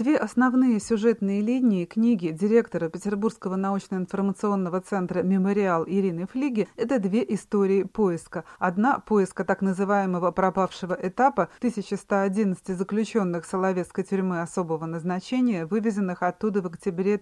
Две основные сюжетные линии книги директора Петербургского научно-информационного центра «Мемориал» Ирины Флиги – это две истории поиска. Одна – поиска так называемого пропавшего этапа 1111 заключенных Соловецкой тюрьмы особого назначения, вывезенных оттуда в октябре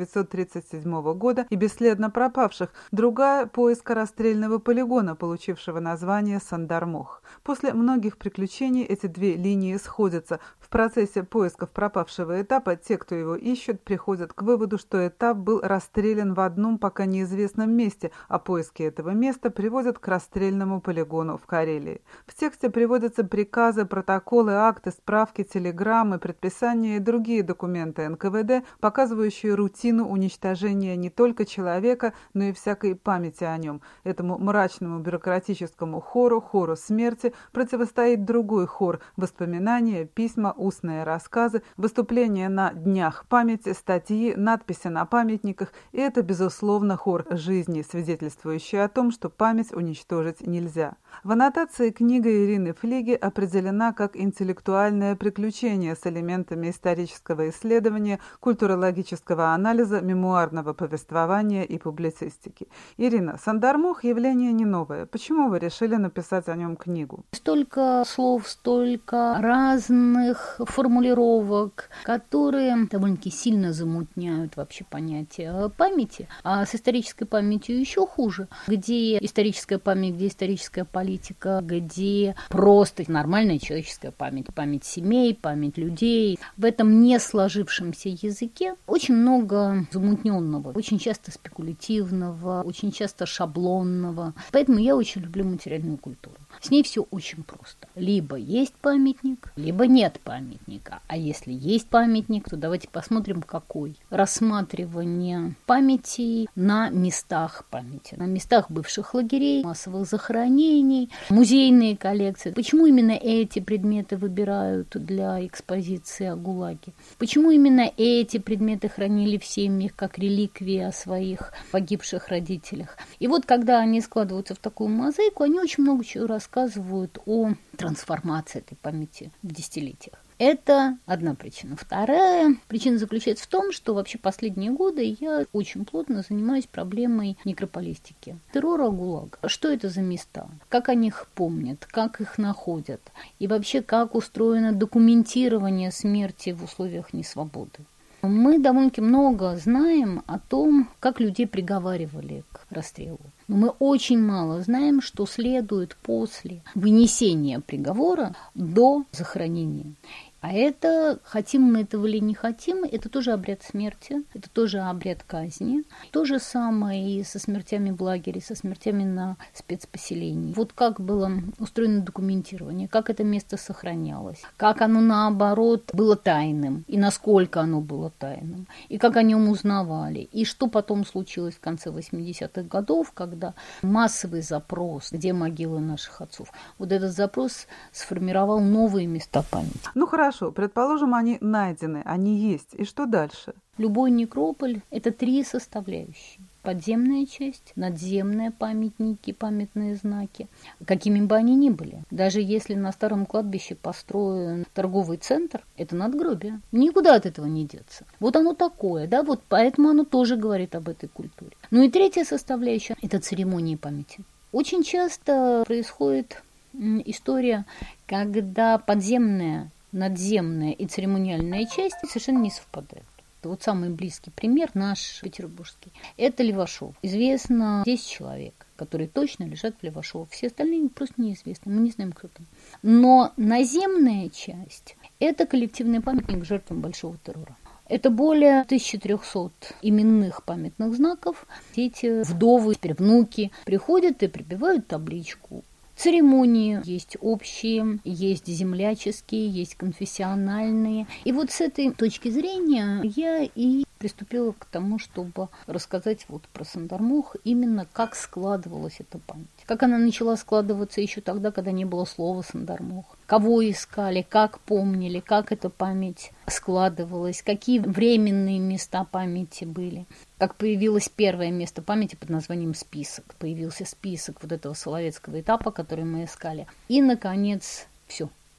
1937 года и бесследно пропавших. Другая – поиска расстрельного полигона, получившего название Сандармох. После многих приключений эти две линии сходятся. В процессе поисков пропавшего этапа те, кто его ищут, приходят к выводу, что этап был расстрелян в одном пока неизвестном месте, а поиски этого места приводят к расстрельному полигону в Карелии. В тексте приводятся приказы, протоколы, акты, справки, телеграммы, предписания и другие документы НКВД, показывающие рутину уничтожения не только человека, но и всякой памяти о нем. Этому мрачному бюрократическому хору смерти противостоит другой хор – воспоминания, письма, устные рассказы, выступления на днях памяти, статьи, надписи на памятниках, и это, безусловно, хор жизни, свидетельствующий о том, что память уничтожить нельзя. В аннотации книга Ирины Флиги определена как интеллектуальное приключение с элементами исторического исследования, культурологического анализа, мемуарного повествования и публицистики. Ирина, Сандармох – явление не новое. Почему вы решили написать о нем книгу? Столько слов, столько разных формулировок, которые довольно-таки сильно замутняют вообще понятие памяти, а с исторической памятью еще хуже, где историческая память, где историческая политика, где просто нормальная человеческая память, память семей, память людей. В этом не сложившемся языке очень много замутненного, очень часто спекулятивного, очень часто шаблонного. Поэтому я очень люблю материальную культуру. С ней все очень просто. Либо есть памятник, либо нет памятника. А если есть памятник, то давайте посмотрим, какой. Рассматривание памяти на местах памяти. На местах бывших лагерей, массовых захоронений, музейные коллекции. Почему именно эти предметы выбирают для экспозиции о ГУЛАГе? Почему именно эти предметы хранили в семьях как реликвии о своих погибших родителях? И вот когда они складываются в такую мозаику, они очень много чего рассказывают о трансформации этой памяти в десятилетиях. Это одна причина. Вторая причина заключается в том, что вообще последние годы я очень плотно занимаюсь проблемой некрополистики, террора ГУЛАГа. Что это за места? Как они их помнят? Как их находят? И вообще, как устроено документирование смерти в условиях несвободы? Мы довольно-таки много знаем о том, как людей приговаривали к расстрелу. Но мы очень мало знаем, что следует после вынесения приговора до захоронения. А это, хотим мы этого или не хотим, это тоже обряд смерти, это тоже обряд казни. То же самое и со смертями в лагере, со смертями на спецпоселении. Вот как было устроено документирование, как это место сохранялось, как оно, наоборот, было тайным, и насколько оно было тайным, и как о нем узнавали, и что потом случилось в конце 80-х годов, когда массовый запрос, где могилы наших отцов, вот этот запрос сформировал новые места памяти. Ну хорошо, предположим, они найдены, они есть. И что дальше? Любой некрополь – это три составляющие. Подземная часть, надземные памятники, памятные знаки, какими бы они ни были. Даже если на старом кладбище построен торговый центр, это надгробие. Никуда от этого не деться. Вот оно такое, да, вот поэтому оно тоже говорит об этой культуре. Ну и третья составляющая – это церемонии памяти. Очень часто происходит история, когда подземная, надземная и церемониальная часть совершенно не совпадают. Вот самый близкий пример наш петербургский. Это Левашов. Известно 10 человек, которые точно лежат в Левашово. Все остальные просто неизвестны. Мы не знаем, кто там. Но наземная часть – это коллективный памятник жертвам Большого террора. Это более 1300 именных памятных знаков. Дети, вдовы, теперь внуки приходят и прибивают табличку. Церемонии есть общие, есть земляческие, есть конфессиональные. И вот с этой точки зрения я и приступила к тому, чтобы рассказать вот про Сандармох, именно как складывалась эта память. Как она начала складываться еще тогда, когда не было слова Сандармох. Кого искали, как помнили, как эта память складывалась, какие временные места памяти были. Как появилось первое место памяти под названием «Список». Появился список вот этого соловецкого этапа, который мы искали. И, наконец, все.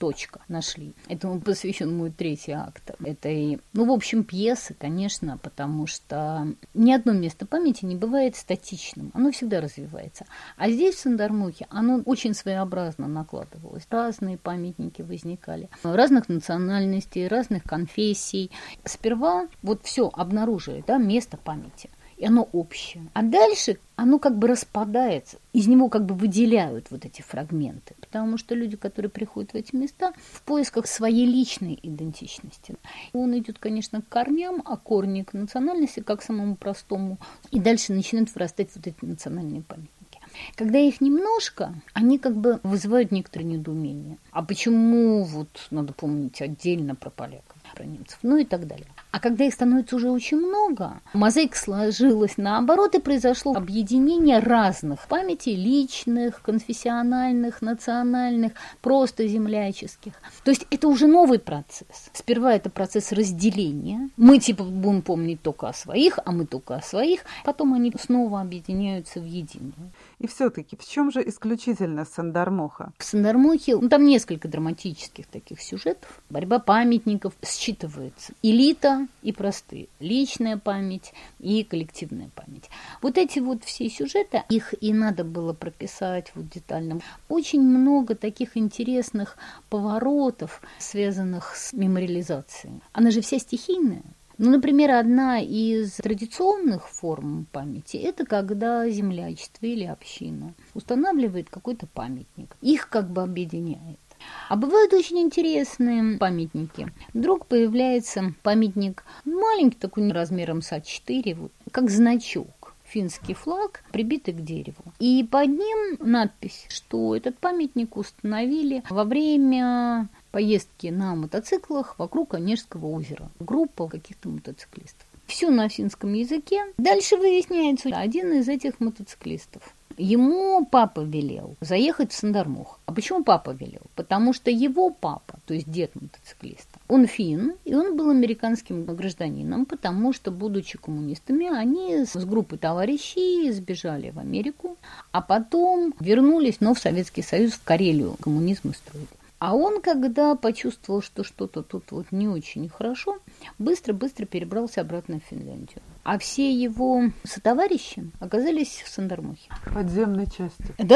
точка, нашли. Этому посвящен мой 3-й акт. Это и, в общем, пьесы, конечно, потому что ни одно место памяти не бывает статичным. Оно всегда развивается. А здесь, в Сандармохе, оно очень своеобразно накладывалось. Разные памятники возникали. Разных национальностей, разных конфессий. Сперва все обнаружили, место памяти. И оно общее. А дальше оно как бы распадается. Из него как бы выделяют вот эти фрагменты. Потому что люди, которые приходят в эти места, в поисках своей личной идентичности. Он идет, конечно, к корням, а корни к национальности, как к самому простому. И дальше начинают вырастать вот эти национальные памятники. Когда их немножко, они как бы вызывают некоторое недоумение. А почему надо помнить отдельно про поляков, про немцев, и так далее. А когда их становится уже очень много, мозаика сложилась наоборот, и произошло объединение разных памятей, личных, конфессиональных, национальных, просто земляческих. То есть это уже новый процесс. Сперва это процесс разделения. Мы будем помнить только о своих, а мы только о своих. Потом они снова объединяются в единое. И все-таки в чем же исключительность Сандармоха? В Сандармохе там несколько драматических таких сюжетов. Борьба памятников считывается. Элита и простые. Личная память и коллективная память. Вот эти все сюжеты, их и надо было прописать детально. Очень много таких интересных поворотов, связанных с мемориализацией. Она же вся стихийная. Например, одна из традиционных форм памяти – это когда землячество или община устанавливает какой-то памятник. Их как бы объединяет. А бывают очень интересные памятники. Вдруг появляется памятник маленький, такой размером с А4, как значок. Финский флаг, прибитый к дереву. И под ним надпись, что этот памятник установили во время поездки на мотоциклах вокруг Онежского озера. Группа каких-то мотоциклистов. Все на финском языке. Дальше выясняется, один из этих мотоциклистов. Ему папа велел заехать в Сандармох. А почему папа велел? Потому что его папа, то есть дед мотоциклиста, он финн, и он был американским гражданином, потому что, будучи коммунистами, они с группой товарищей сбежали в Америку, а потом вернулись, но в Советский Союз, в Карелию коммунизм строили. А он, когда почувствовал, что что-то тут не очень хорошо, быстро-быстро перебрался обратно в Финляндию. А все его сотоварищи оказались в Сандармохе. В подземной части. Да.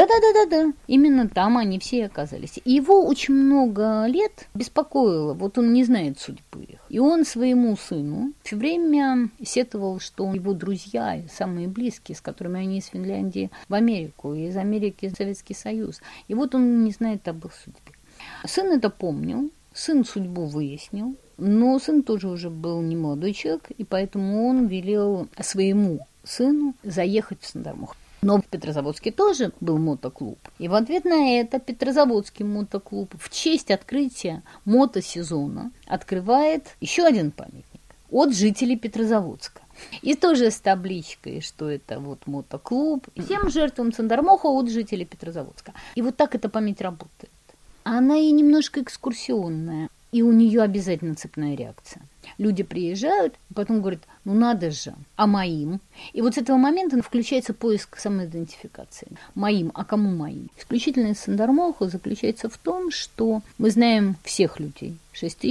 Именно там они все оказались. И его очень много лет беспокоило. Он не знает судьбы их. И он своему сыну все время сетовал, что его друзья, самые близкие, с которыми они из Финляндии в Америку, и из Америки в Советский Союз. И он не знает об их судьбе. Сын это помнил, сын судьбу выяснил, но сын тоже уже был не молодой человек, и поэтому он велел своему сыну заехать в Сандармох. Но в Петрозаводске тоже был мотоклуб. И в ответ на это Петрозаводский мотоклуб в честь открытия мотосезона открывает еще один памятник от жителей Петрозаводска. И тоже с табличкой, что это мотоклуб. Всем жертвам Сандармоха от жителей Петрозаводска. И так эта память работает. Она и немножко экскурсионная, и у нее обязательно цепная реакция. Люди приезжают, потом говорят, надо же, а моим? И с этого момента включается поиск самоидентификации. Моим, а кому моим? Исключительность Сандармоха заключается в том, что мы знаем всех людей,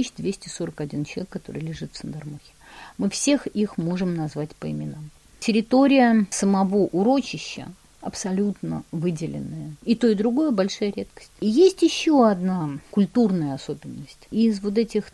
6241 человек, который лежит в Сандармохе. Мы всех их можем назвать по именам. Территория самого урочища абсолютно выделенные. И то, и другое большая редкость. И есть еще одна культурная особенность. Из этих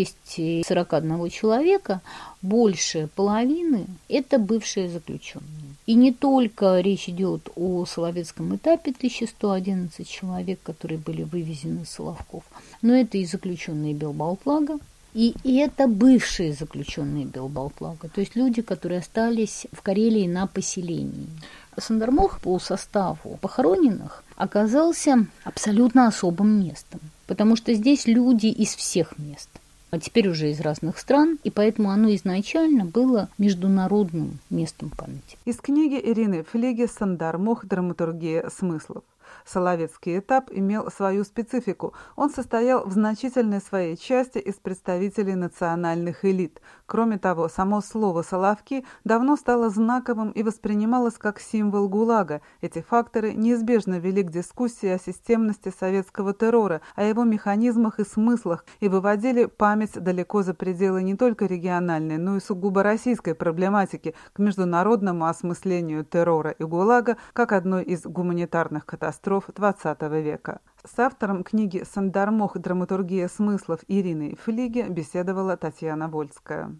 1241 человека больше половины – это бывшие заключенные. И не только речь идет о Соловецком этапе, 1111 человек, которые были вывезены из Соловков, но это и заключенные Белбалтлага, и это бывшие заключенные Белбалтлага, то есть люди, которые остались в Карелии на поселении. Сандармох по составу похороненных оказался абсолютно особым местом, потому что здесь люди из всех мест, а теперь уже из разных стран, и поэтому оно изначально было международным местом памяти. Из книги Ирины Флиги «Сандармох. Драматургия смыслов». Соловецкий этап имел свою специфику. Он состоял в значительной своей части из представителей национальных элит. Кроме того, само слово «соловки» давно стало знаковым и воспринималось как символ ГУЛАГа. Эти факторы неизбежно вели к дискуссии о системности советского террора, о его механизмах и смыслах и выводили память далеко за пределы не только региональной, но и сугубо российской проблематики к международному осмыслению террора и ГУЛАГа как одной из гуманитарных катастроф XX века. С автором книги «Сандармох. Драматургия смыслов» Ириной Флиге беседовала Татьяна Вольская.